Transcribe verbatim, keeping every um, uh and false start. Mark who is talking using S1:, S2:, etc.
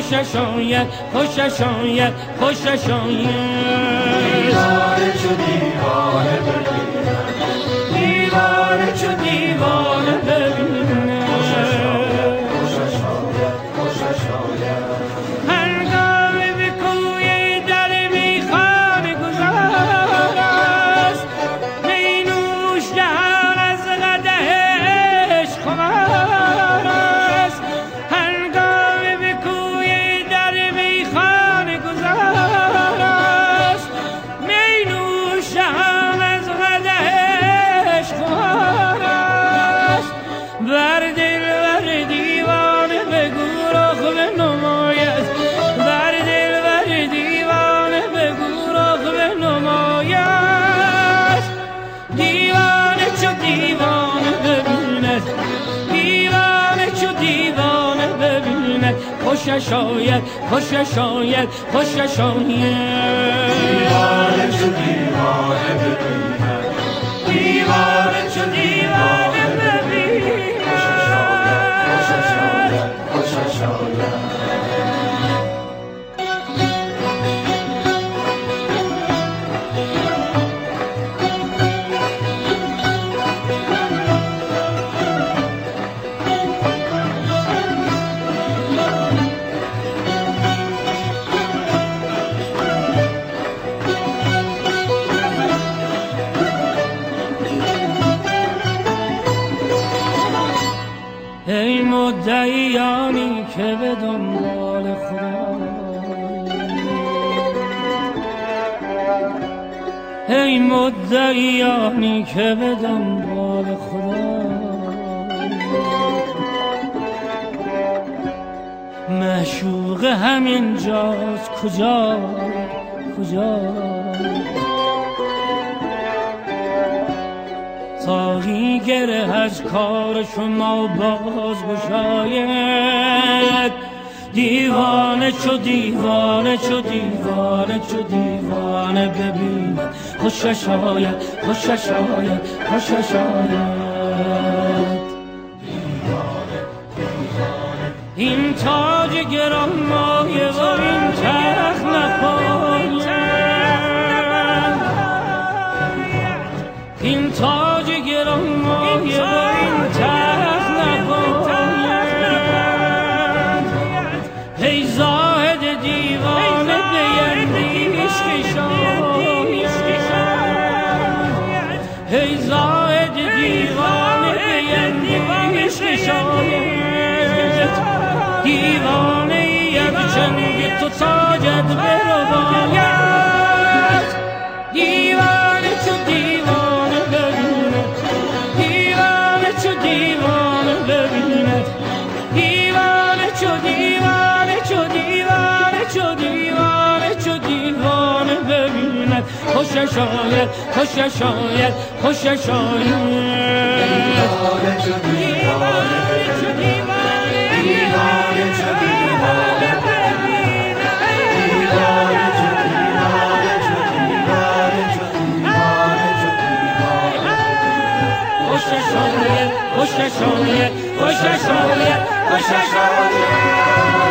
S1: خوشش آید خوشش آید خوشش آید
S2: دیوانه چو دیوانه ببینم
S1: دیوانه چو دیوانه ببینم
S2: خوشش آید خوشش آید خوشش آید
S1: هنگام به کوی در میخانه گذار است می نوش جهان از قدح عشق خمار است هنگام به کوی در میخانه گذار است می نوش جهان از قدح عشق خمار است بر دل بر دیوانه بگو رخ بنماید بر دل بر دیوانه بگو رخ بنماید دیوانه چو دیوانه ببیند دیوانه چو دیوانه ببیند خوشش آید خوشش آید خوشش آید
S2: دیوانه چو دیوانه ببینم
S1: دیوانه چو دیوانه
S2: خوشش آید خوشش آید
S1: ببیند
S2: خوشش آید
S1: ای مدعیانی که به دنبال خدا ای مدعیانی که به دنبال خدا معشوق همین جاست کجا کجا ساقی گره از کار شما باز گشاید دیوانه چو دیوانه چو دیوانه چو دیوانه ببین خوشش آید خوشش آید خوشش آید این تاج گرانمایه و این تخت نپاید این تاج گرانمایه و این تخت نپاید ای زاهد دیوانه بیندیش که شاید ای زاهد دیوانه بیندیش که شاید دیوانه یک چنگ تو تاجت برباید دیوانه چو دیوانه ببیند دیوانه چو دیوانه ببیند دیوانه چو دیوانه چو دیوانه چو دیوانه چو دیوانه ببیند خوشش آید خوشش آید خوشش آید
S2: دیوانه چو دیوانه
S1: چو دیوانه
S2: دیوانه چو دیوانه دیوانه چو دیوانه چو دیوانه چو دیوانه چو دیوانه
S1: خوشش آید خوشش آید خوشش آید خوشش آید